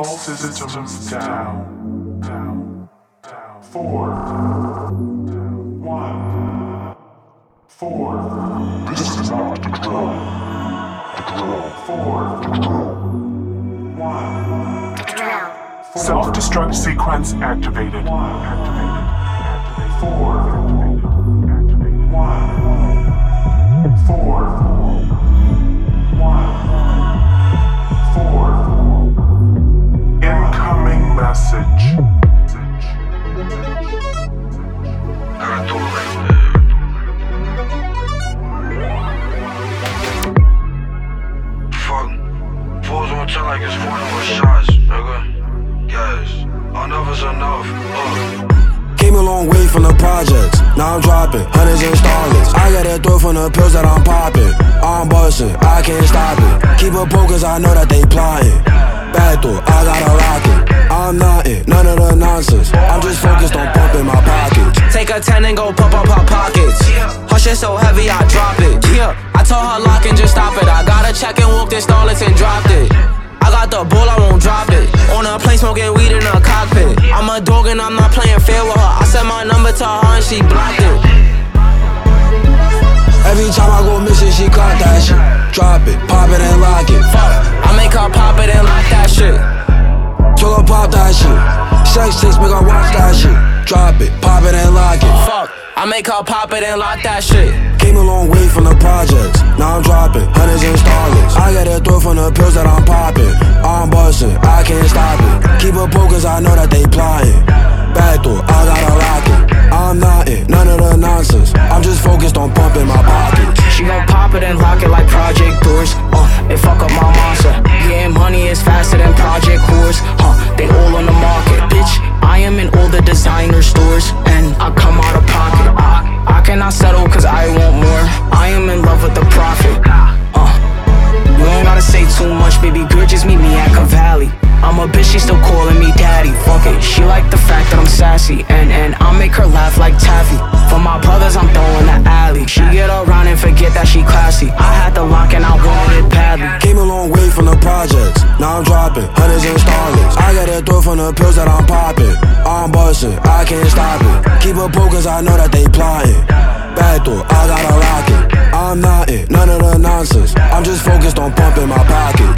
systems down, down, down. 4, 1, 4. This is not the drill. The drill. 4, 1. Self-destruct sequence activated. 4, 1, 4, 1, 4. Incoming message. Fuck. Pulls on 10 like it's 4 more shots, nigga. Yes, enough's enough. Came a long way from the projects. Now I'm dropping hundreds and starlets. I got that throw from the pills that I'm popping. I'm busting, I can't stop it. Keep it cause I know that they plotting. Bad thought, I got a rocket. I'm nothing, none of the nonsense. I'm just focused on pumping my pockets. Take a 10 and go pump up her pockets. Her shit so heavy, I drop it. Yeah, I told her lock and just stop it. I got a check and walked in starlets and dropped it. I got the ball, I won't drop it. On a plane smoking weed in a cockpit. I'm a dog and I'm not playing fair with her. I sent my number to her and she blocked it. Every time I go missing, she caught that shit. Drop it, pop it and lock it. Fuck, I make her pop it and lock that shit. Told her pop that shit. Sex tapes make her watch that shit. Drop it, pop it and lock it. Fuck, I make her pop it and lock that shit. Came a long way from the projects. Now I'm dropping hundreds and starlets. I got that throw from the pills that I'm popping. I'm busting, I can't stop it. Keep it cause I know that they plotting. Bad thought, I got a rocket. I'm nothing, none of the nonsense. I'm just focused on pumping my pockets. She gon' pop it and lock it like Project Doors. It fuck up my monster. Getting money is faster than Project Whores. They all on the market, bitch. I am in all the designer stores, and I come out of pocket. I cannot settle cause I want more. I am in love with the profit. You don't gotta say too much, baby girl, just meet me at Cavalli. I'm a bitch, she still calling me daddy. Fuck it, she like the fact that I'm sassy, and I'll make her laugh like Taffy. For my brothers, I'm throwing the alley. She get around and forget that she classy. I had the lock and I wanted it badly. Came a long way from the projects. Now I'm dropping hundreds and starlets. I got that throw from the pills that I'm popping. I'm busting, I can't stop it. Keep it cause I know that they plotting. Bad thought, I got a rocket. I'm nothing, none of the nonsense. I'm just focused on pumping my pockets.